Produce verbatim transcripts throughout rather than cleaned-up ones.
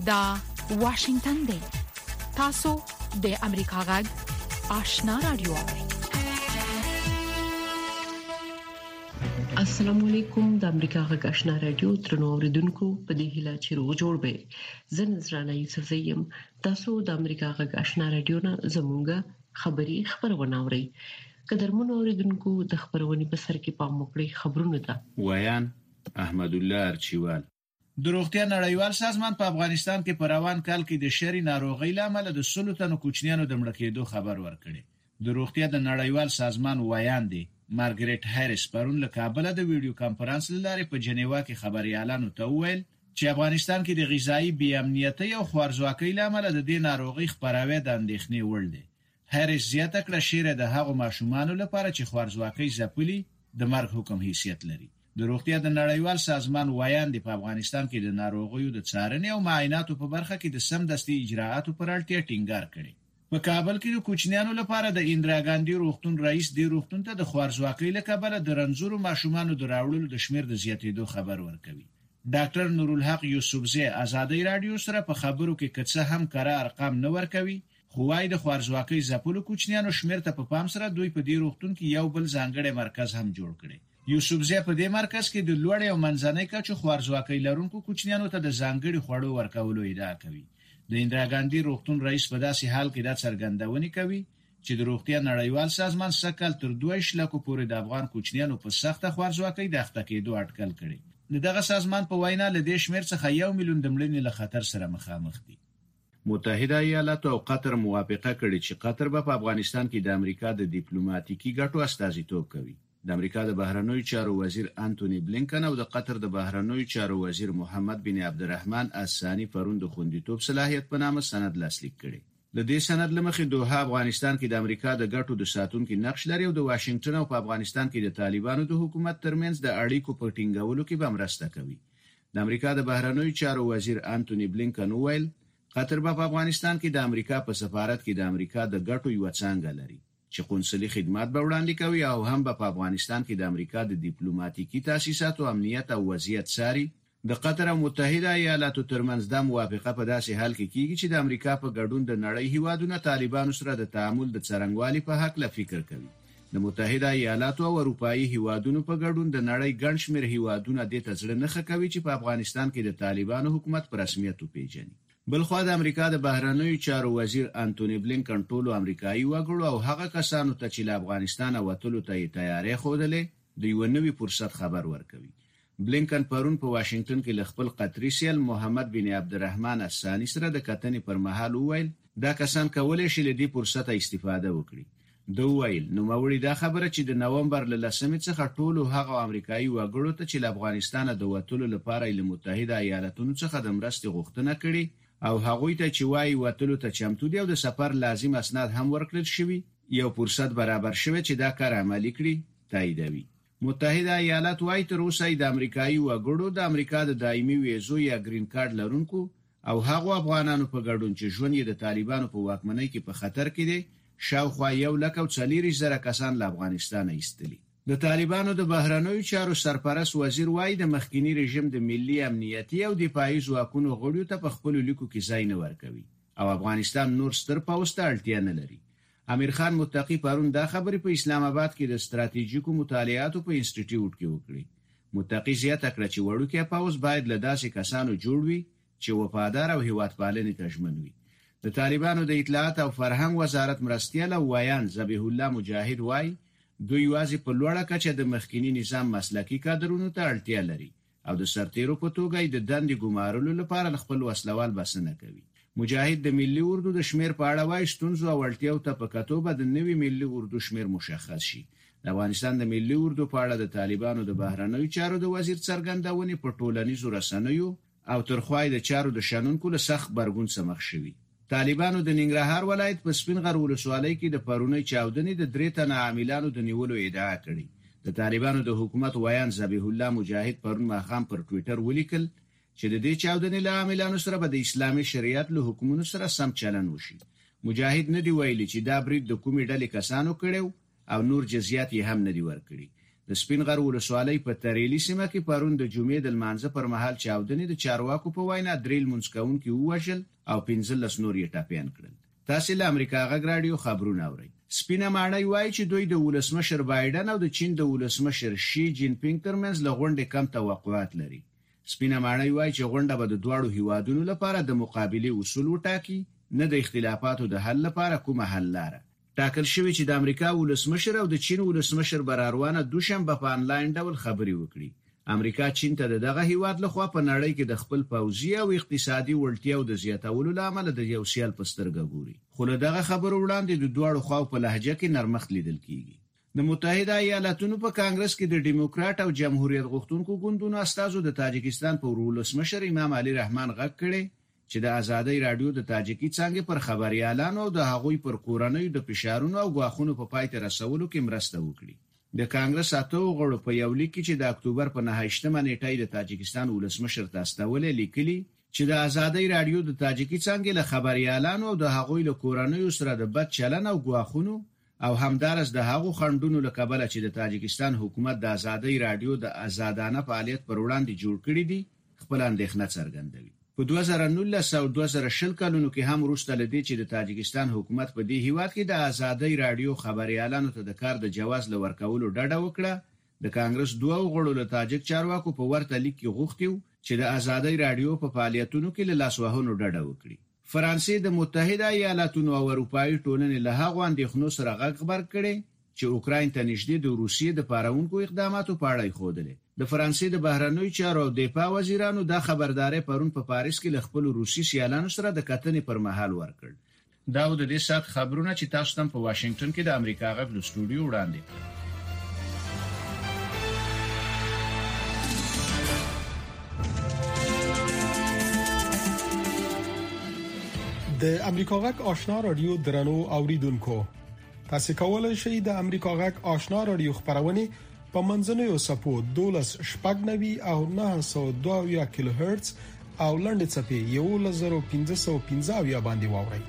دا واشنگتن دی. تاسو د امریکا غږ آشنا رادیو. السلام علیکم. د امریکا غږ آشنا رادیو ترنو اوریدونکو په دې هیله چې روغ جوړ به. زه نذرانه یوسف زیم. تاسو د امریکا غږ آشنا رادیو نه زموږه خبری خبرونه اورئ. قدرمن اوریدونکو د خبرونې په سر کې پام وکړئ. خبرونه ده ویان احمد الله ارچیوال. د روغتیا نړیوال سازمان په افغانستان کې په روان کال کې د شری ناروغۍ لامل د سلو تنو کوچنیانو د مړ کېدو خبر ورکړي. د روغتیا د نړیوال سازمان ویاندې مارګریټ هریس پرون له کابل د ویډیو کانفرنس لارې په جنیوا کې خبريالانو ته وویل چې افغانستان کې د غذایی بې امنیتۍ او خوارځواکۍ لامل د دې ناروغۍ خپراوی د اندېښنې وړ دی. هریس زیاته کړه شیره د هغو ماشومانو لپاره چې خوارځواکۍ ځپلي د مرګ حکم حیثیت لري. د روغتیا د نړیوال سازمان ویاندې په افغانستان کې د ناروغیو د څارنې او معایناتو په برخه کې د سمدستي اجراءاتو پر اړتیا ټینګار کړي. په کابل کې د کوچنیانو لپاره د اندرا ګاندی روغتون رئیس دی روغتون ته د خوارځواکۍ له کبله د رنځورو ماشومانو د راوړلو د شمیر د زیاتېدو خبر ورکوي. ډاکټر نورالحق یوسفزی ازادي رادیو سره په خبرو کې کڅه هم کړه ارقام نه ورکوي، خو وايي د خوارځواکۍ ځپلو کوچنیانو شمیر ته په پام سره دوی په دې روغتون کې یو بل ځانګړی مرکز هم جوړ کړي. یوسفزی په دې مرکز کې د لوړ او منځنۍ کچو خوارځواکۍ لرونکو کوچنیانو ته د ځانګړي خوړو ورکولو ادعا کوي. د اندرا ګاندی روغتون رئیس په داسې حال کې دا څرګندونه کوي چې د روغتیا نړیوال سازمان سکل تر دوه لکو پورې د افغان کوچنیانو په سخته خوارځواکۍ د اخته کېدو اټکل کړي. دغه سازمان په وینا له دې شمیر څخه یو میلیون د مړینې له خطر سره مخامخ دي. متحده ایالاتو او قطر موافقه کړې چې قطر به په افغانستان کې د امریکا د ډیپلوماټیکي ګټو استازیتوب کوي. د امریکا د بهرنیو چارو وزیر انټونی بلینکن او د قطر د بهرنیو چارو وزیر محمد بن عبدالرحمن الثانی پرون د خوندیتوب صلاحیت په نامه سند لاسلیک کړي. د دې سند لمخې دوحه افغانستان کې د امریکا د ګټو د ساتونکو نقش لري او د واشنگټن او په افغانستان کې د طالبانو د حکومت ترمنځ د اړیکو په ټینګولو کې به مرسته کوي. د امریکا د بهرنیو چارو وزیر انټونی بلینکن وویل قطر په افغانستان کې د امریکا په سفارت کې د امریکا د ګټو یو څنګه لري چې قونسلي خدمات به وړاندې کوي او هم په افغانستان کې د امریکا د ډیپلوماټیکي تاسیساتو امنیت او وضعیت ساري. د قطر او متحده ایالاتو ترمنځ د موافقه په داسې حال کې کیږي چې د امریکا په ګډون د نړۍ هیوادونو طالبانو سره د تعامل د څرنګوالي په حق لا فکر کوي. د متحده ایالاتو او اروپאי هیوادونو په ګډون د نړۍ ګڼ شمېر هیوادونه د تزړه نه کوي چې په افغانستان کې د طالبانو حکومت پر رسمیت وپیژني. بلخوا د امریکا د بهرنیو چارو وزیر انټونی بلینکن ټولو امریکایي وګړو او هغه کسانو ته چې له افغانستان وتلو ته تیاری خوده د یو نوي فرصت خبر ورکوي. بلینکن پرون په واشنگټن کې ل خپل قطري سیل محمد بن عبدالرحمن الثانی سره د کتنې پر مهال وویل دا کسان کولای شي له دې فرصت استفاده وکړي. دوی ویل نو موري دا خبره چې د نومبر ل لسمې څخه ټولو هغه امریکایي وګړو ته چې له افغانستان د وتلو لپاره له متحده ایالاتونو څخه د مرستې غوښتنه کړې او هغوی ته چې وايي وتلو ته چمتو دي او د سفر لازم اسناد هم ورکړل شوی یو فرصت برابر شوی چې دا کار عملي کړي تاییدوي. متحده ایالات وايي تر اوسه د امریکایي وګړو د امریکا د دایمي ویزو یا گرین کارت لرونکو او هغو افغانانو په ګډون چې ژوند یې د طالبانو په واکمنۍ کې په خطر کې دي شاوخوا یو لک او څلور زره کسان له افغانستان ایستلي. د طالبانو د بهرنیو چارو سرپرست وزیر وايي د مخکینی رژیم د ملي امنیتي او دفاعي ځواکونو غړو ته په خپل لیکو کې ځای نه ورکوي او افغانستان نور ستر پوسټ اړتیا نه لري. امیر خان متقی پرون دا خبرې په اسلام آباد کې د ستراتیژیکو مطالعاتو په انسټیټیوټ کې وکړي. متقی زیاته کړه چې وړوکی پوز باید له داسې کسانو جوړ وي چې وفادار او هیوادپالنې ته ژمن وي. د طالبانو د اطلاعات او فرهنګ وزارت مرستیال او ویان ذبیح الله مجاهد وايي دوی یوازې په لوړه کچه د مخکینی نظام مسلکی کادرونو ته اړتیا لري او د سرتیرو په توګه د دندې ګمارلو لپاره خپل وسلوال بسنه کوي. مجاهد د ملي اردو د شمیر په اړه وايي ستونزو او اړتیاو ته په کتو به د نوي ملي اردو شمیر مشخص شي. د افغانستان د ملي اردو په اړه د طالبانو د بهرنیو چارو د وزیر څرګندونې په ټولنیزو رسنیو او ترخوای د چارو د شنونکو له سخت برګون سمخ شوی. طالبانو د ننګرهار ولایت په سپین غر ولسوالۍ کې د پرونی چاودنې د درې تنه عاملانو د نیولو ادعا کړې. د طالبانو د حکومت ویان ذبیح الله مجاهد پرون ماښام پر ټوئیټر ولیکل چې د دې چاودنې له عاملانو سره به د اسلامي شریعت له حکومتونو سره سم چلن وشي. مجاهد نه دی ویلي چې دا برید د کومې ډلې کسانو کړو او نور جزئیات یې هم نه دی ورکړي. د سپین غر ولسوالۍ په تریلی سیمه کې پرون د جمعې د لمانځه پر مهال چاودنې د چارواکو په وینا دریل منځکونکي ووژل او پنځلس نور یې ټاپیان کړل. تاسو له امریکا غږ رادیو خبرونه اورئ. سپینه ماڼۍ وایي چې دوی د ولسمشر بایدن او د چین د ولسمشر شي جین پینګ ترمنځ له غونډې کم توقعات لري. سپینه ماڼۍ وایي چې غونډه به د دواړو هیوادونو لپاره د مقابله اصول وټاکي، نه د اختلافاتو د حل لپاره کومه حل لاره. ټاکل شوی چې د امریکا ولسمشر او د چین ولسمشر براروانه دوشنبه په انلاین ډول خبري وکړي. امریکا چین ته دغه هیواد لخوا په نړۍ کې د خپل پوځي او اقتصادي وړتیاو د زیاتولو لامل د یو سیال پسترګه ګوري. خو له دغه خبرو وړاندې د دوړو خواو په لهجه کې نرمښت لیدل کیږي. د متحده ایالاتونو په کانګرس کې د ډیموکرات او جمهوریت غوښتونکو ګوندونو استازو د تاجکستان په ولسمشر امام علي رحمان غږ کړي چې د آزادۍ رادیو د تاجکی څنګه پر خبريالانو او د هغوی پر کورنۍ د فشارونو او غواخونو په پای ته رسولو کې مرسته وکړي. د کانګرس اتو غړو په یو لیک کې چې د اکتوبر په نهمه نیټه د تاجکستان ولسمشر ته استول لیکلي چې د آزادۍ رادیو د تاجکی څنګه له خبريالانو او د هغوی له کورنۍ سره د بد چلن او غواخونو او همدارس د هغو خندونو له کبله چې د تاجکستان حکومت د آزادۍ رادیو د آزادانه فعالیت پر وړاندې جوړ کړی دي خپل اندېښنه څرګندوي. په دوه زره نولس او دوه زره شل کلونو کې هم وروسته لدی چې د تاجکستان حکومت په دې هیواد کې د آزادۍ رادیو خبريالانو ته د کار د جواز لورکولو ډډه وکړه. د کانګرس دوه غړو له تاجک چارواکو په ورته لیک کې غوښتي چې د آزادۍ رادیو په فعالیتونو کې له لاسوهنو ډډه وکړي. فرانسې د متحده ایالاتونو او اروپאי ټولنې له هغو اندېښنو سره غږ خبر کړي چې اوکراین ته نږدې د روسیې د پارونکو اقداماتو په اړه خوده. د فرانسې د بهرنیو چارو او دفاع وزیرانو دا خبرداري پرون په پاریس کې له خپل روسي سیالانو سره د کتنې پر مهال ورکړ. دا د دې سات خبرونه چې تاسو ته په واشنگټن کې د امریکا غږ له سټوډیو وړاندې. د امریکا غږ آشنا رادیو درنو اوریدونکو، تاسو کولای شئ د امریکا غږ آشنا رادیو خبرونه په منځنوي سپو دولس شپږ نوي او نه سوه دوه کیلو هرتز او لنډ چپی یو لزر پنځه سوه پنځه باندې واورئ.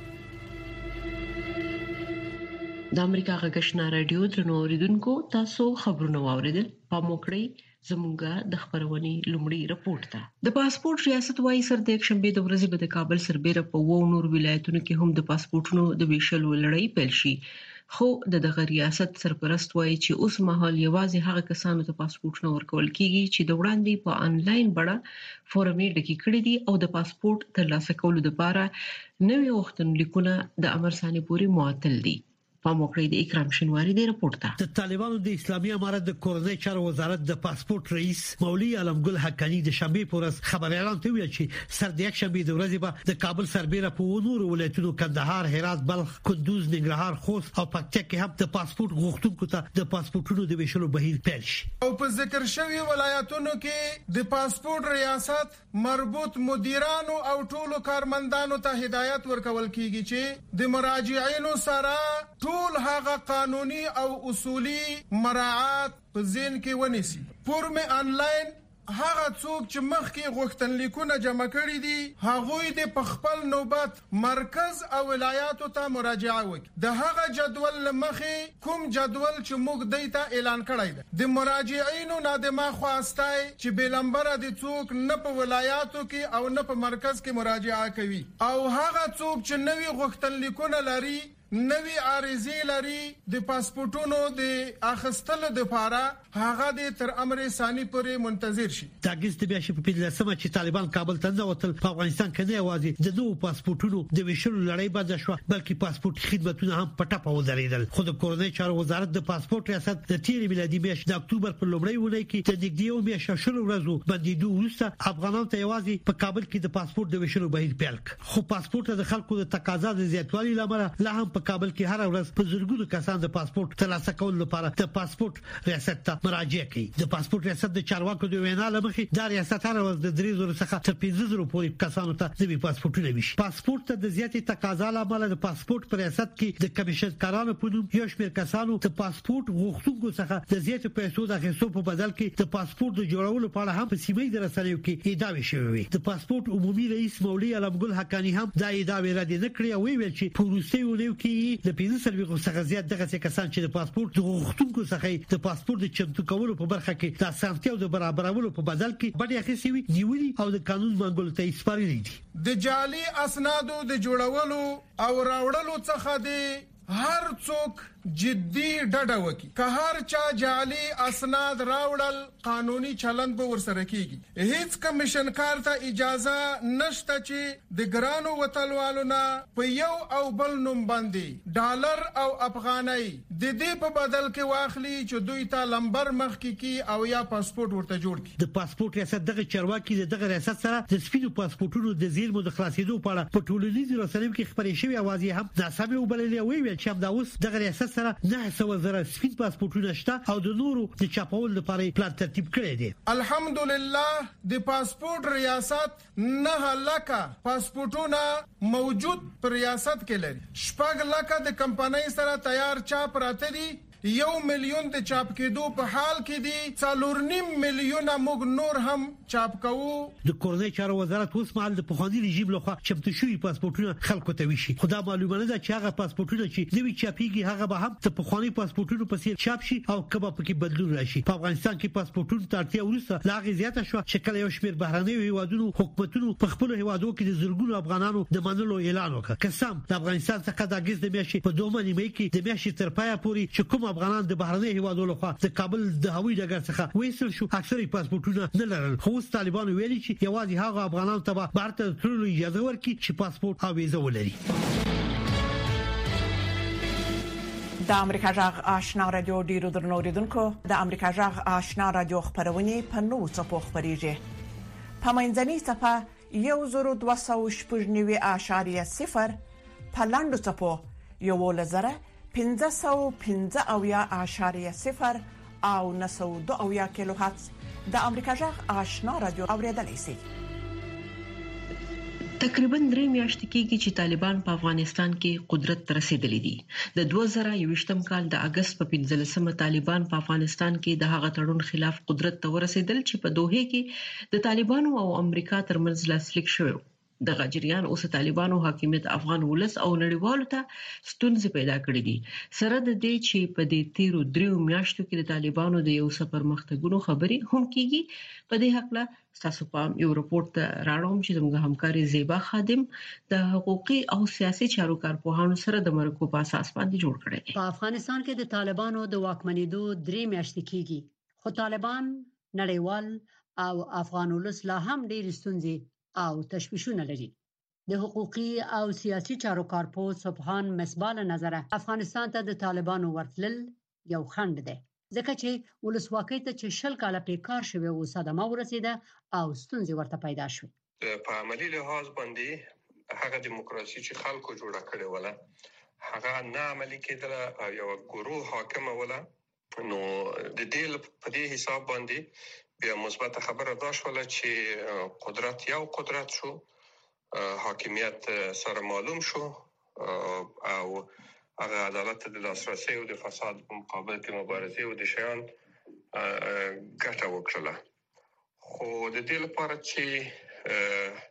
د امریکا غږ آشنا رادیو درنو اوریدونکو، تاسو خبرونه واوریدل. په موکړی زموږه د خبرونې لومړی رپورت ده. د پاسپورت ریاست وايي سر د شنبه د ورځې په کابل سربېره په وو نور ولایتونو کې هم د پاسپورتونو د ویشلو لړۍ پیل شي. خو د دغه ریاست سرپرست وايي چې اوس مهال یوازې هغه کسانو ته پاسپورتونه ورکول کیږي چې د وړاندې په انلاین بڼه فورم یې ډکې کړي دي او د پاسپورت ترلاسه کولو لپاره نوې غوښتنلیکونه د امر ثاني پورې معطل دي. په موکړی د اکرام شنواری دی رپورت ده. د طالبانو د اسلامي امارت د کورنۍ چارو وزارت د پاسپورت رئیس مولوی علمګل حقانی د شنبه پورس خبريالان ته ویل چې سر د یک شنبه د ورځې به د کابل سربېره په ونور ولایتونو کندهار، هرات، بلخ، کندوز، ننګرهار، خوست او پکتیا کې هم د پاسپورت غوښتونکو ته د پاسپورتونو د ویشلو بهیر پیل شي. او په ذکر شوی ولایتونو کې د پاسپورت ریاست مربوط مدیرانو او ټولو کارمندانو ته هدایت ورکول کیږي چې د مراجعینو سره ټول هغه قانوني او اصولي مراعات په ذهن کې ونیسي. فورم انلاین هغه څوک چې مخکې غوښتنلیکونه جمع کړي دي هغوی د خپل نوبت مرکز او ولایاتو ته مراجعه وکړي. د هغه جدول لمخې کوم جدول چې موږ دیتا اعلان کړی دی د مراجعینو نه د ما خواسته چې بلمبره د څوک نه په ولایاتو کې او نه په مرکز کې مراجعه کوي او هغه څوک چې نوی غوښتنلیکونه لري نوی عارضی لري د پاسپورتونو د اخستلو لپاره هغه د تر امر ثاني پورې منتظر شي. تاګست بیا شي په پدلسمه چې طالبان کابل ته ځوتل په افغانستان کې نه یوازې د نوو پاسپورتونو د ویشلو لړۍ بند شو بلکې پاسپورت خدماتونه هم په ټاپه ودرېدل. خو د کورنۍ چارو وزارت د پاسپورت ریاست د تیر میلادي میاشتې د اکتوبر په لومړۍ ونې کې د نږدې یو میاشت شلو ورځو بندیدو وروسته افغانانو ته یوازې په کابل کې د پاسپورت د ویشلو بهیر پیل کړ. خو پاسپورت د خلکو د تقاضا د زیاتوالي لامل لا هم په کابل کې هر ورځ په زرګونو کسان د پاسپورت ترلاسه کولو لپاره د پاسپورت ریاست ته مراجعه کوي. د پاسپورت ریاست د چارواکو د وینا لمخې د ریاست هر ورځ د درې زره څخه تر پنځه زره پورې کسانو ته د پاسپورتونه ویشي. پاسپورت ته د زیاتې تقاضا لامل د پاسپورت پر ریاست کې د کمیشن کارانو په نوم یو شمېر کسانو د پاسپورت غوښتونکو څخه د زیاتې پیسو د اخیستو په بدل کې د پاسپورت د جوړولو په اړه هم په سیمه د رسنیو کې ادعاوې شوې. د پاسپورت عمومي رئیس مولوی علمګل حقانی هم دا ادعاوې رد نه کړې او ویل چې په روسي ونیو کې وایي د پنځه سلوي څخه زیات دغه کسان چې د پاسپورت غوښتونکو څخه د پاسپورت د چمتو کولو په برخه کې د اسانتیاو د برابرولو په بدل کې باندې اخیستي وي نیولي او د قانون منګولو ته سپارلي دي. د جعلي اسنادو د جوړولو او راوړلو څخه د هر څوک جدي ډډه وکي که هر چا جعلي اسناد راوړل قانوني چلند به ورسره کیږي. هیڅ کمیشن کار ته اجازه نشته چې د ګرانو وطنوالو نه په یو او بل نوم باندې ډالر او افغانۍ د دې په بدل کې واخلي چې دوی ته لمبر مخ کې کی او یا پاسپورت ورته جوړ کړي. د پاسپورت ریاست دغه چارواکي دغه ریاست سره د سپینو پاسپورتونو د زیرمو د خلاصېدو په اړه په ټولنیزو رسنیو کې خبرې شوې اوازې هم ناسمې وبللې وي چې هم دا اوس دغه ریاست سره نه سو زره سپین پاسپورتونه شته او د نورو د چاپول لپاره پلان ترتیب کړی دی. الحمدلله د پاسپورت ریاست نه لکه پاسپورتونه موجود پر ریاست کې لري. شپږ لکه د کمپنۍ سره تیار چاپ راته دي. یو میلیون د چاپ کېدو په حال کې دي. څلور نیم میلیون موږ نور هم چاپ کوو. د کورنۍ چارو وزارت اوس مهال د پخواني رژیم لخوا چمتو شوي پاسپورتونه خلکو ته ویشي. خو دا معلومه نه ده چې هغه پاسپورتونه چې نوي چاپیږي هغه به هم د پخواني پاسپورتونو په څیر چاپ شي او کبه پکې بدلون راشي. په افغانستان کې پاسپورتونو ته اړتیا وروسته لا غي زیاته شو چې کله یو شمېر بهرنۍ هیوادونو حکومتونو په خپل هیوادو کې د زرګونو افغانانو د منلو اعلان وکړ. قسم د افغانستان څخه د اگست د میاشتې په دوه نیمه کې د میاشتې تر پایه پورې چې کوم افغانان د بهرنۍ هیوادو لخوا د کابل د هوایي ډګر څخه وېستل شو اکثره پاسپورتونه نه لرل. خو طالبان ویلي چې یوازې هغه افغانانو ته بهر ته تللو اجازه ورکړي چې پاسپورت او ویزه ولري. د امریکا جغ آشنا رادیو ډیرو درنو اوریدونکو د امریکا جغ آشنا رادیو خبرونه په نو څپو خبريږي. په منځني صفه یو زرو دوه سوه شپږ نوي اعشاریه صفر په لاندو څپو یو لزره پنځه سوه پنځه اویا اعشاریه صفر او نه سوه دوه اویا کیلو هرتز د امریکا جغ آشنا رادیو اوریدلای شئ. تقریبا درې میاشتې کېږي چې طالبان په افغانستان کې قدرت ته رسیدلي دي. د دوه زره یوویشتم کال د اگست په پنځلسمه طالبان په افغانستان کې د هغه تړون خلاف قدرت ته ورسېدل چې په دوحه کې د طالبانو او امریکا ترمنځ لاسلیک شوی. د غجریان اوس طالبانو حاکمیت افغان ولس او نړیوالو ته ستونزې پیدا کړې دي. سره د دې چې په دې تیرو دریو میاشتو کې د طالبانو د یو څه پرمختګونو خبرې هم کیږي. په دې حق له تاسو په یو رپورت راړوم چې زموږ همکاري زیبا خادم د حقوقي او سیاسي چارو کارپوهانو سره د مرکو په اساس باندې جوړ کړی دی. په افغانستان کې د طالبانو د واکمنېدو درې میاشتې کیږي خو طالبان نړیوال او افغان ولس لا هم ډېر ستونزې او تشویشونه لري. د حقوقي او سیاسي چارو کارپوه سبحان مصباح نظر افغانستان ته د طالبانو ورتلل یو خند دی ځکه چې ولسواکۍ ته چې شل کاله پیکار شوی او صدمه ورسیده او ستونزې ورته پیدا شوه. په عملی لحاظ باندې هغه دیموکراسي چې خلکو جوړه کړې وله هغه نه عملی کېدله او یو ګروه حاکم وله. نو د دې په دې حساب باندې بیا مثبت خبره دا شوله چې قدرت یو قدرت شو، حاکمیت سره معلوم شو او هغه عدالت د لاسرسي او د فساد په مقابل کې مبارزه او د شیان ګټه وکړه. خو د دې لپاره چې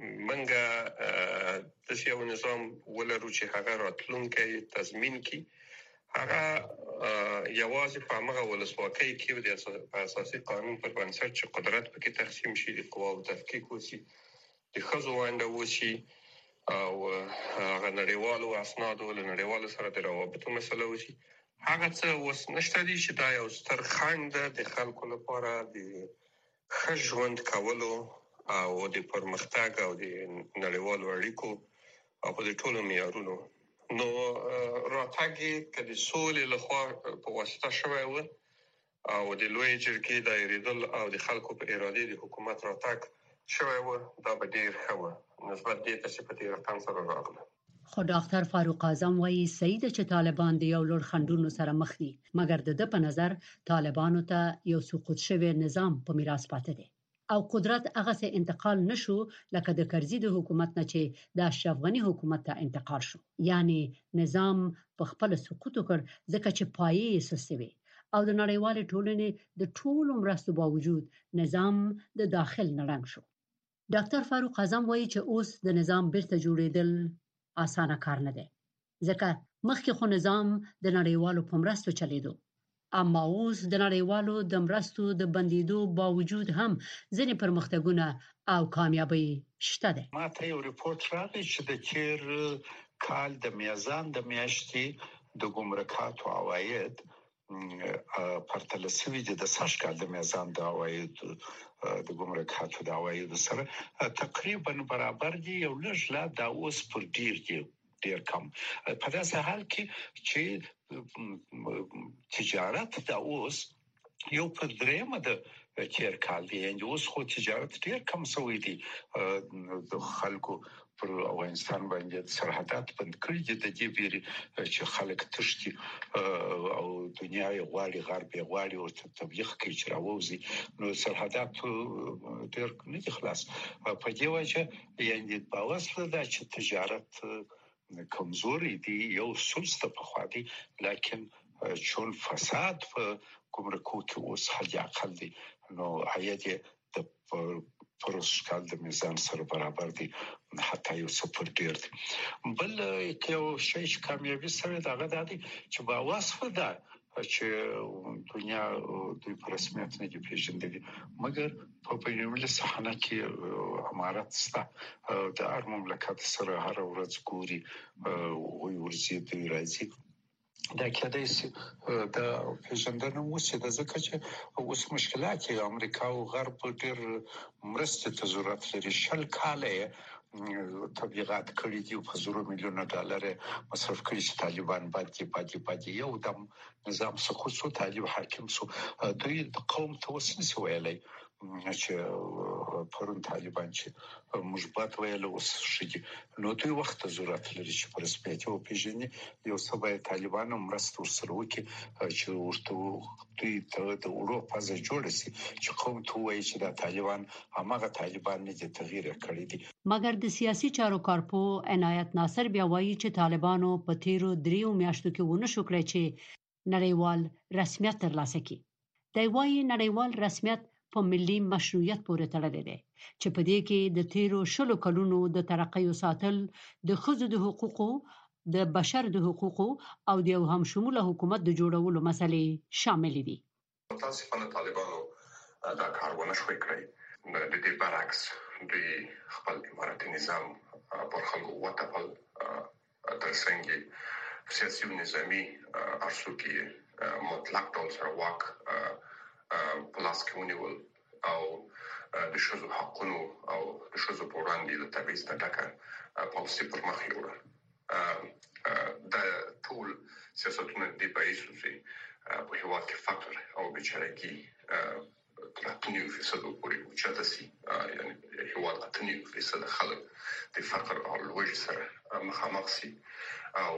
منګه د یو نظام ولرو چې هغه راتلونکي تضمین کړي هغه یوازې په هغه ولسواکۍ کې د اساسي قانون پر بنسټ چې قدرت پکې تقسیم شي، د قواو تفکیک وشي، د ښځو ونډه وشي او هغه نړیوالو اسنادو له نړیوالو سره د روابطو مسله وشي. هغه څه اوس نشته دي چې دا یو ستر خنډ د خلکو لپاره د ښه ژوند کولو او د پرمختګ او د نړیوالو اړیکو او د ټولو معیارونو. نو راتګ کې د سولې لخوا په واسطه شوی و او د لوی جرګې د ایریدل او د خلکو په اراده د حکومت راتګ شوی و. دا به ډیر ښه و نسبت دې ته چې په تیر رقم سره راغله. خو ډاکټر فاروق اعظم وایي صحیح ده چې طالبان د یو لوړ خنډونو سره مخ دي، مګر د ده په نظر طالبانو ته یو سقوط شوی نظام په میراث پاتې دی او قدرت هغه څه انتقال نشو لکه د کرزي د حکومت نه چې د اشرف غني حکومت ته انتقال شو. یعنی نظام په خپل سقوط وکړ ځکه چې پایې یې سستوي او د نړیوال ټولنې د ټولو مرستو باوجود نظام د داخل نړنګ شو. ډاکټر فاروق اعظم وایي چې اوس د نظام بیرته جوړېدل اسانه کار نه دی. ځکه مخکې خو نظام د نړیوالو په مرستو چلیدو، اما اوس د نړیوالو د مرستو د بندیدو باوجود هم ځینې پرمختګونه او کامیابی شته ده. ما ته یو ریپورت راغی چې د تیر کال د میزان د میاشتې د ګمرکات او عواید پرتله شوی د سږ کال د میزان د عواید د ګمرکات او د عواید سره تقریبا برابر دي، یو لږ لا دا اوس پر ډیر دی ډیر کم. په داسې حال کې چې تجارت دا اوس یو په درېمه د تیر کال دی، یعنی اوس خو تجارت ډیر کم شوی دی. د خلکو پر افغانستان باندې سرحدات بند کړي دي د دې بیري چې خلک تشتي او دنیا یې غواړي غرب یې غواړي او تبلیغ کوي چې راوځي، نو سرحدات ډیر نه دي خلاص. په دې وجه یعنی باوسله دا چې تجارت کمزوري دي، یو سلسته په خوا دي، لیکن چون فساد په ګمرکو کې اوس حد اقل دي، نو عاید د پرسکال د میزان سره برابر دي، حتی یو صفر ډیر دي. بل یو شی چې کامیابي سره دغه د دي چې با واسفه ده چې دنیا دوی په رسمیت نه دی پیژندلي، مګر په بینالمللي صحنه کې امارات سته د هر مملکت سره هر ورځ ګوري او ورزي دوی راځي. دا کېدای شي د پیژندنې وسه د ځکه چې اوس مشکلات یې امریکا او غرب ډېر مرستې ته ضرورت لري. شل کاله تبلیغات کړي دي په زرو میلیونه ډالر مصرف کړي چې طالبان باندې پاتې پاتې یو دم نظام څخه څو طالب حاکم سو دوی د قوم توسن سو ویلي چې پرون طالبان چې مجبات ویل اوس شي، نو دوی وخت ضرورت لري چې پر سپېټ او پیژنې یو سبا طالبان مرسته ورسره وکړي چې ورته دوی ته د اروپا ځای جوړ شي چې قوم ته وایي چې د طالبان هغه طالبان نه دي تغییر کړی دي. مګر د سیاسي چارو کارپو عنایت ناصر بیا وایي چې طالبانو په تیرو دریو میاشتو کې ونه شو کړی چې نړیوال رسمیت ترلاسه کړي. دی وایي نړیوال رسمیت په ملي مشروعیت پورې تړلی دی چې په دې کې د تیرو شلو کلونو د ترقۍ ساتل، د ښځو د حقوقو، د بشر د حقوقو او د یو هم شموله حکومت د جوړولو مسلې شامل دي. متاسفانه طالبانو دا کار ونه شوی کړی. د دې برعکس دوی خپل اماراتي نظام پر خلکو وټپل، ترڅنګ سیاسي او نظامي ارسو کې مطلق ډول سره واک پلاس کې ونیول او د شذو حقونو او د شذو په وړاندې د تبعیض نه ډکه پالیسي پر مخ یوړه. د ټول سیاستونه د بایسو چې په هیواد کې فقر او بیچارهګي تر اتنیو فیصدو پورې اوچته سي، یعنی هیواد اتنیو فیصد خلک د فقر او لوږې سره مخامخ سي او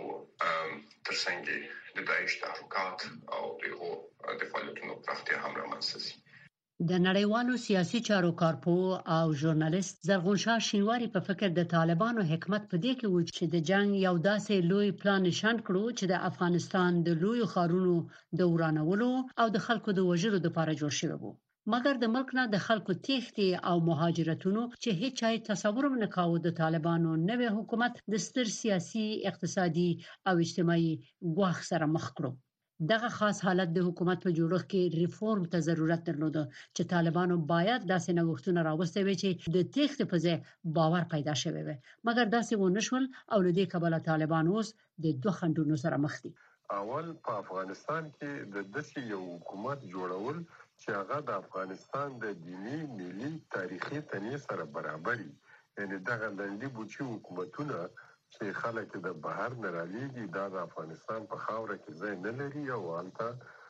ترڅنګ د داعش تحرکات او دغه د فعالیتونو پراختیا هم رامنځته سي. د نړیوالو سیاسي چارو کارپو او ژورنالیست زرغون شاه شینواری په فکر د طالبانو حکمت په دې کې و چې د جنگ یو داسې لوی پلان نشان کړو چې د افغانستان د لوی خارونو د ورانولو او د خلکو د وژلو لپاره جوړ شوی وو. مګر د ملک نه د خلکو تېښتې او مهاجرتونو چې هیڅ چا تصور هم نه کاوه د طالبانو نوې حکومت د ستر سیاسي، اقتصادي او اجتماعي ګواښ سره مخ کړو. دغه خاص حالت د حکومت په جوړښت کې ریفورم ته ضرورت درلود چې طالبانو باید داسې نوښتونه راوستي وي چې د تېښتې په ځای باور پیدا شوی وي، مګر داسې ونه شول او له دې کبله طالبان اوس د دوه خنډونو سره مخ دي. اول په افغانستان کې د داسې یو حکومت جوړول چې هغه د افغانستان د دیني، ملي، تاریخي تنوع سره برابر وي، یعنی دغه لنډي بوچي حکومتونه چې خلک د بهر نه رالیږي دا د افغانستان په خاوره کې ځای نه لري او هلته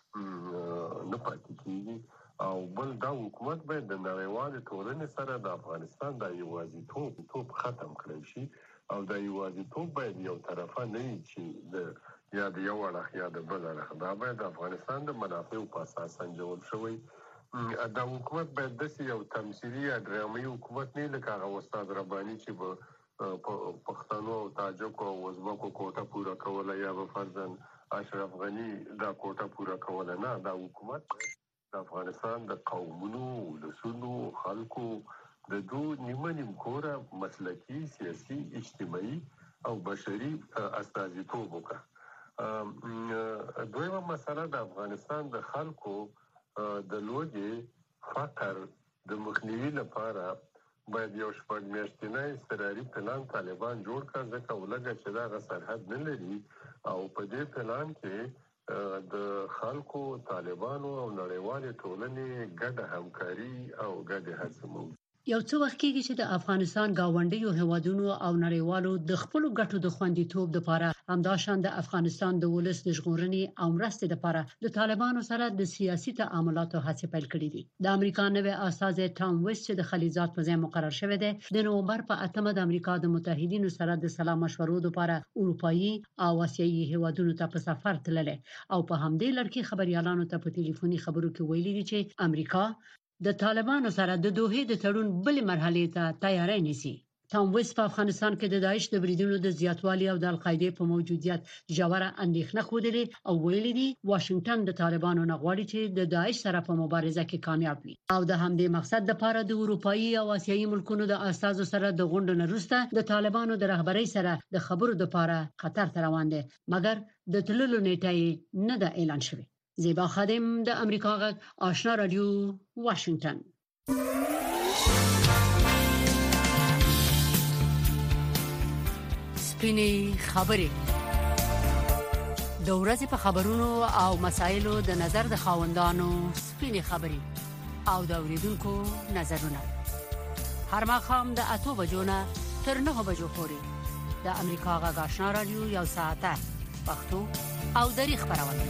نه پاتې کیږي. او بل دا حکومت باید د نړیوالې ټولنې سره د افغانستان د یوازیتوب توپ ختم کړی شي او د یوازیتوب باید یو طرفه نه وي چې د یا د یو اړخ یا د بل اړخ، دا باید د افغانستان د منافعو په اساس سنجول شوی. دا حکومت باید داسې یو تمثیلي یا ډرامایي حکومت نه لکه هغه استاد رباني چې به پښتنو او تاجکو او ازبکو کوټه پوره کوله یا به فرضاً اشرف غني دا کوټه پوره کوله. نه، دا حکومت د افغانستان د قومونو، ولسونو، خلکو د دوه نیمه نیم کوره مسلکي، سیاسي، اجتماعي او بشري استازیتوب وکړي. دویمه مسله د افغانستان د خلکو د لوږې فقر د مخنیوي لپاره باید یو شپږ میاشتنی اضطراري پلان طالبان جوړ کړ، ځکه ولګه چې دا سرحد نه لري او په دې پلان کې د خلکو طالبانو او نړیوالې ټولنې ګډه همکاري او ګډه هڅه موجوده. یو څو وخت کېږي چې د افغانستان گاونډیو هیوادونو او نړیوالو د خپل ګټو د خوندیتوب لپاره همداشان د افغانستان د ولس د ژغورنې او مرستې لپاره د طالبانو سره د سیاسي تعاملاتو هڅې پیل کړې دي. د امریکا نوی استاذ ټام ویست چې د خلیجات په ځای مقرر شوی دی، د نومبر په اتمه د امریکا د متحدینو سره د سلا مشورو لپاره اروپאי او آسیایي هیوادونو ته په سفر تللی او په همدې لړ کې خبريالانو ته په ټلیفوني خبرو کې ویلي دي چې امریکا د طالبانو سره د دوحې د تړون بل مرحله ته تیاری نیسي. ټام ویست په افغانستان کې د داعش د بریدونو د زیاتوالي او د القاعده په موجودیت ژوره اندېښنه خوده او ویلي دي واشنگټن د طالبانو نه غواړي چې د داعش سره په مبارزه کې کامیاب وي او د همدې مقصد لپاره د اروپאי او آسیایي ملکونو د اساسو سره د غونډو نه وروسته د طالبانو د رهبرۍ سره د خبرو لپاره قطر ته روان دي، مګر د تللو نیټه نه ده اعلان شوې. زیبا خادم د امریکا غږ آشنا رادیو واشنگټن. سپینې خبرې د ورځې په خبرونو او مسایلو د نظر د خاوندانو سپینې خبرې او د اوریدونکو نظرونه هر ماښام د اتو بجو نه تر نهو بجو پورې د امریکا غږ آشنا رادیو یو ساعته پښتو او دری خبرونه.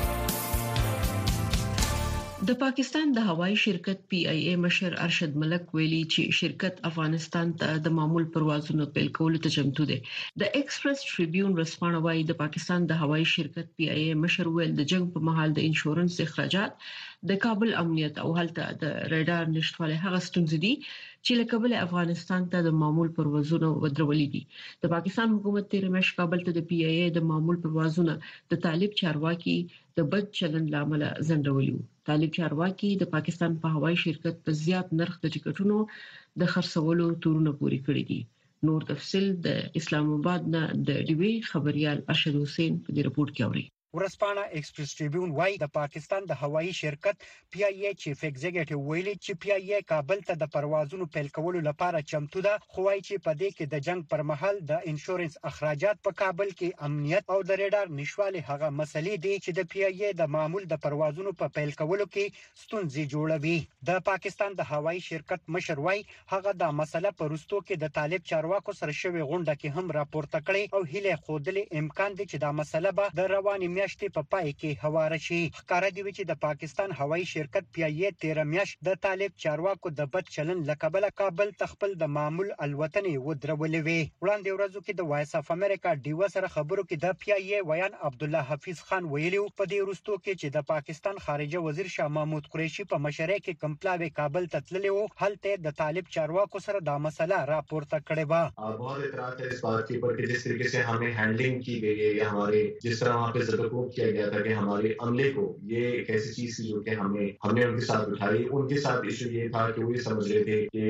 د پاکستان د هوایي شرکت پی آی اے مشر ارشد ملک ویلي چې شرکت افغانستان ته د معمول پروازونو پیل کولو ته چمتو دی. د ایکسپریس ټریبیون ورسپانه وايي د پاکستان د هوایي شرکت پی آی اے مشر ویل د جنگ په مهال د انشورنس اخراجات د کابل امنیت او هلته د ریډار نشټواله هغه ستونزې دي چې له کابل افغانستان ته د معمول پروازونو ودرولې دي. د پاکستان حکومت تیر مېش کابل ته د پی آی اے د معمول پروازونو د طالب چارواکي د بد چلند لامل زندولیو. طالب چارواکي د پاکستان په هوایي شرکت په زیات نرخ د ټیکټونو د خرڅولو تورونه پوري کړی دي. نور تفصيل د اسلام آباد نه د ډیوی خبريال ارشد حسین په دې رپورت کې اوري. ورسپانه ایکسپریس ټریبیون وايي د پاکستان د هوایي شرکت پی آی اے چیف ایگزیکټیو ویلي چې پی آی اے کابل ته د پروازونو پیل کولو لپاره چمتو ده، خو وايي چې په دې کې د جنگ پر مهال د انشورنس اخراجات په کابل کې امنیت او د ریډار نشواله هغه مسلې دي چې د پی آی اے د معمول د پروازونو په پیل کولو کې ستونزې جوړوي. د پاکستان د هوایي شرکت مشر وايي هغه د مسله پرستو کې د طالب چارواکو سره شوی غونډه کې هم راپورته کړي او هیله خوده امکان دي چې دا مسله به د رواني میاشتې په پای کې هواره شي. ښکارا دی چې د پاکستان هوایي شرکت پی آی اے تیر میاشت د طالب چارواکو د بد چلن لکبل کابل تخپل د معمول الوتنې ودرولې وي. وړاندې ورځو کې د وایس اف امریکا ډیو سره خبرو کې د پی آی اے ویان عبد الله حفیظ خان ویلي په دې وروستو کې چې د پاکستان خارجه وزیر شاه محمود قریشي په مشرۍ کې کمپلاوي کابل ته تللی وو، هلته د طالب چارواکو سره دا مسله راپورته کړې و. बहुत इतराज है इस बात के ऊपर कि जिस तरीके से हमें हैंडलिंग की गई है या हमारे जिस तरह वहाँ पे ज़रूर किया गया था कि हमारे अमले को ये एक ऐसी चीज थी जो कि हमें हमने उनके साथ उठाई. उनके साथ इशू ये था कि वो ये समझ रहे थे कि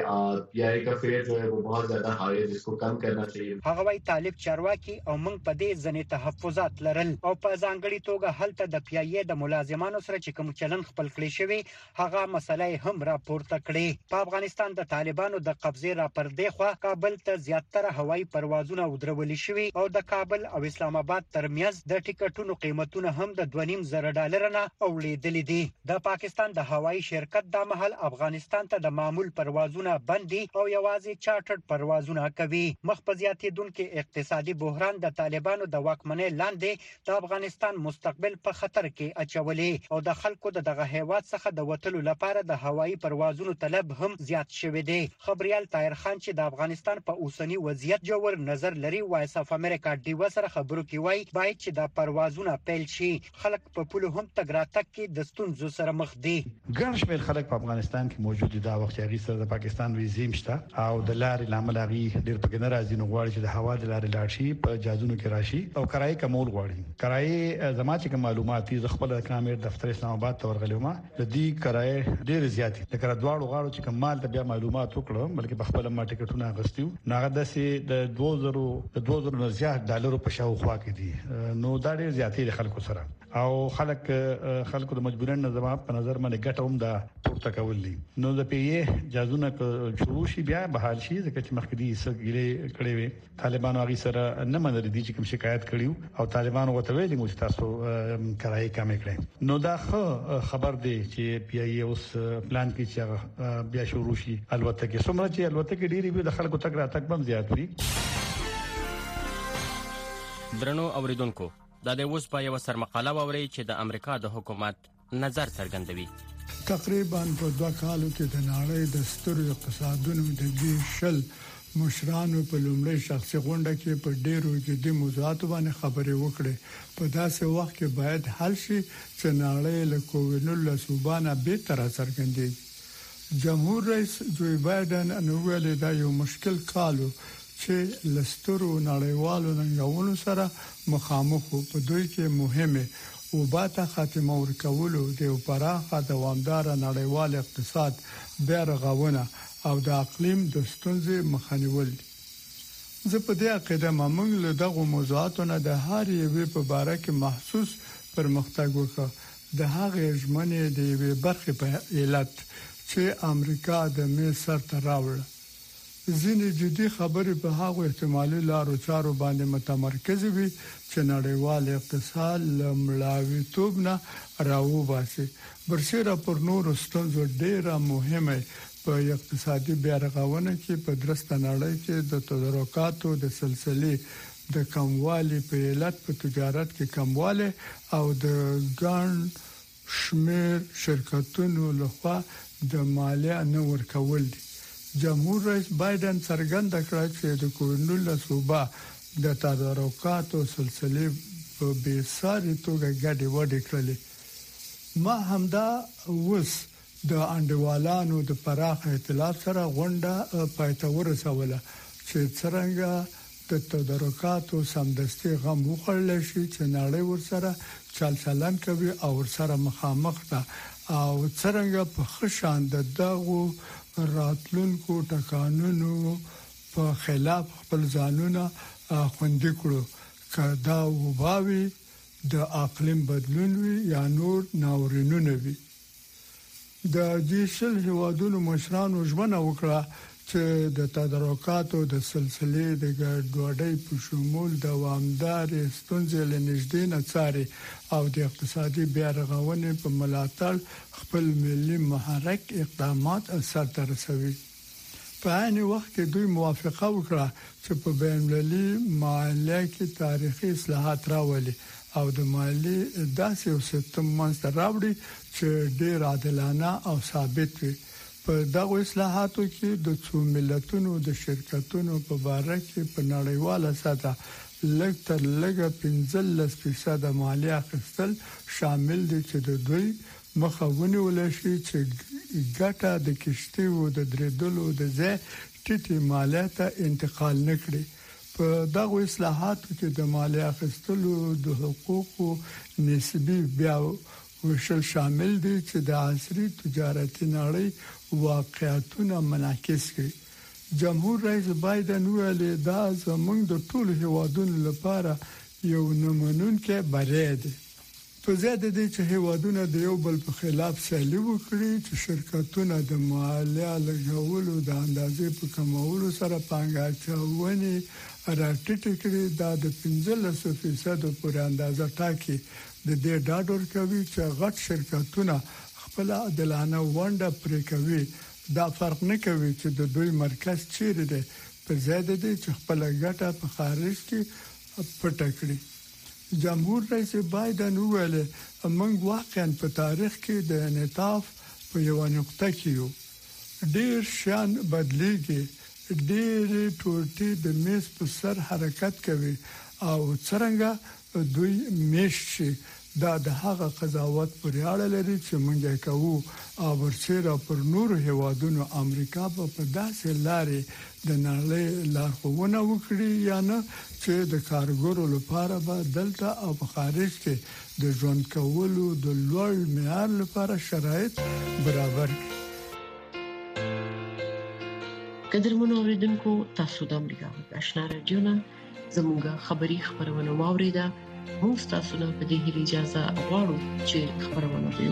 पी आई का फेयर जो है वो बहुत ज्यादा हाई है जिसको कम करना चाहिए. هغه وايي طالب چارواکي او موږ په دې ځنې تحفظات لرل او په ځانګړي توګه هلته د پی آی اے د ملازمانو سره چې کوم چلن خپل کړی شوی هغه مسله هم راپورته کړي. په افغانستان د طالبانو د قبضه را پر دی خو کابل ته زیاتره هوایي پروازونه ودرول شوي او د کابل او اسلام آباد ترمنځ د ټیکټونو قیمتونه هم د دوه نیم زره ډالر نه اوریدل دي. د پاکستان د هوایي شرکت د محل افغانستان ته د معمول پروازونه بندي او یوازې چارټر پروازونه کوي. مخ په زیاتېدونکو اقتصادي بحران د طالبانو د واکمنۍ لاندې د افغانستان مستقبل په خطر کې اچولې او د خلکو د دغه هیواد څخه د وټلو لپاره د هوایي پروازونو طلب هم زیات شوی دی. خبريال طاهر خان چې د افغانستان په اوسنی وضعیت جوړ نظر لري وایس اف امریکا ډیو سره خبرو کې وایي باید چې د پرواز پروازونه پیل شي خلک په پوله هم تګ راتګ کې د ستونزو سره مخ دي. ګڼ شمېر خلک په افغانستان کې موجود دي. دا وخت هغه سره د پاکستان ویزې مشته او د لارې لامل هغه ډېر پکې ناراضي نه غواړي چې د هوا د لارې لاړ شي په جازونو کې راشي او کرایه کمول غواړي. کرایه زما چې معلومات دي خپل کامیر دفتر اسلام آباد ته ورغلم د دې کرایه ډېر زیات دي. لکه دواړو غاړو چې کمال ته بیا معلومات وکړم بلکې په خپل ما ټیکټونه غستیو ناغه داسې د دوه زره د دوه زره نه زیات ډالرو په شاوخوا کې دي. نو دا ډېر زیاتې د خلکو سره او خلک خلکو د مجبورن نظام په نظر باندې ګټوم دا پورته کول دي. نو د پیې جازونه شروع شي بیا بحال شي ځکه چې مخکې دي سګلې کړې وي طالبانو هغه سره نه منل دي چې کوم شکایت کړیو او طالبانو وته ویلي مو چې تاسو کرایه کم کړئ. نو دا خبر دی چې پی ای اوس پلان کې چې بیا شروع شي البته کې څومره چې البته کې ډیری به د خلکو تک راتک بم زیات وي. درنو اوریدونکو دا د اوس په یو سرمقاله ووري چې د امریکا د حکومت نظر څرګندوي. تقریبا په دوه کالو کې د نړۍ د سترو اقتصادونو د جی شل مشرانو په لومړي شخصي غونډه کې په ډېرو جدي موضوعاتو باندې خبرې وکړې. په داسې وخت کې باید حل شي چې نړۍ له کووډ نولس وبانه به تر څرګندېږي. جمهور رئیس جو بایدن انوول دا یو مشکل کالو چې لسترو نړیوالو ننګونو سره مخامخ په دوی کې مهمه او باته خاتمه ورکولو د پراخه دوامدار نړیوال اقتصاد بیا رغونه او د اقلیم د ستونزې مخنیول دي. زه په دې عقیده موږ له دغه موضوعاتو نه د هر یوې په باره کې محسوس پرمختګ وکړ. د هغه ژمنې د یوې برخې په علت چې امریکا د می سر ته راوړل. ځینې جدي خبرې په هغه احتمالي لارو چارو باندې متمرکز وي چې نړیوال اقتصاد لمړاوي توب نه راوباسي. برسېره پر نور ستونزو ډېره مهمه په اقتصادي بیا رغونه کې په درسته نړۍ کې د تدارکاتو د سلسلې د کموالي په علت په تجارت کې کمواله او د ګڼ شمیر شرکتونو لخوا د مالیه نه ورکول دي. جمهور رئیس بایدن څرګنده کړه چې د کووډ نولس وبا د تدارکاتو سلسله په بیساري توګه ګډې وډې کړلې. ما همدا وس د انډیوالانو د پراخ ائتلاف سره غونډه پایته ورسوله چې څنګه د تدارکاتو سمدستي غم وخړل شي چې نړۍ ورسره چل چلن کوي او ورسره مخامخ ده او څنګه په خشان د دغه راتلونکو ټکانونو په خلاف خپل ځانونه خوندي کړو کدا وباوي د اقلیم بدلون وي یا نور ناورینونه وي. د جیشل هوادونو مشرانو ژمنه وکړه چې د تدارکاتو د سلسلې د ګډوډۍ په شمول دوامدار ستونزې لنږدې نه څاري او د اقتصادي بیا رغونې په ملاتړ خپل ملي محرک اقدامات سرته رسوي. په عین وخت کې دوی موافقه وکړه چې په بین المللي معاملې کې تاریخي اصلاحات راولي او د مالی داسې یو سیستم منځته راوړي چې ډېر عادلانه او ثابت وي. په دغه اصلاحاتو کې د څو ملتونو د شرکتونو په اړه کې په نړیواله سطح لږ تر لږه پنځلس فیصد مالیه اخیستل شامل دي چې د دوی مخه ونیول شي چې ګټه د کشتیو د درېدلو د ځای ټیټي مالیه ته انتقال نکړي. په دغه اصلاحاتو کې د مالیه اخیستلو د حقوقو نسبی بیا وشل شامل دي چې د عصري تجارتي نړۍ واقعیتونه منعکس کړي. جمهور رئیس بایدن ویل دا زموږ د ټولو هیوادونو لپاره یو نمونونکې بری دی. په زیاته دي چې هیوادونه د یو بل په خلاف سیالي وکړي چې شرکتونه د مالیه لګولو د اندازې په کمولو سره پانګه اچونې راټیټ کړي. دا د پنځلس فیصد پورې اندازه ټاکي. د دې ډاډ ورکوي چې غټ شرکتونه خپل عادلانه ونډه پرې کوي. دا فرق نه کوي چې د دوی مرکز چیرې دی. په زیاته دي چې خپل ګټه په خارج کې پټه کړي. جمهور رئیس بایدن ویل موږ واقعا په تاریخ کې د انعطاف په یو نقطه کې یو. ډیر شان بدلیږي. ډیر ټوټې د میز په سر حرکت کوي او څنګه دوی میشي دا د هغه قضاوت پر اړه لري چې مونږه کوو او ورسره پر نور هیوادونو امریکا په داسې لارې د نړۍ لارښوونه وکړي یا نه چې د کارګرو لپاره به دلته او په خارج کې د ژوند کولو د لوړ معیار لپاره شرایط برابر کړي. قدرمنو اوریدونکو تاسو د امریکا آشنا رادیو نه زموږه خبری خبرونه واوریده. موږ تاسو ته په دې هیله اجازه غواړو چې خبرونه به